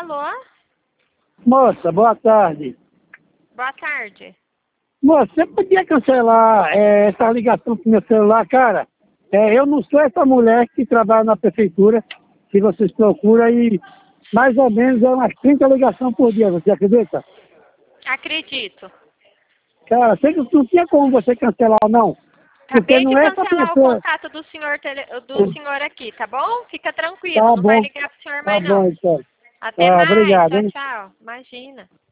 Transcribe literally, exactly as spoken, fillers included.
Alô? Moça, boa tarde. Boa tarde. Moça, você podia cancelar é, essa ligação pro meu celular, cara? É, eu não sou essa mulher que trabalha na prefeitura, que vocês procuram, e mais ou menos é umas trinta ligações por dia, você acredita? Acredito. Cara, sei que não tinha como você cancelar, não. Porque Acabei de não é essa cancelar o pessoa. contato do senhor, tele... do senhor aqui, tá bom? Fica tranquilo, Tá não vai bom, ligar pro senhor tá mais bom não. então. Até Ah, mais, obrigado, tchau, hein? tchau. Imagina.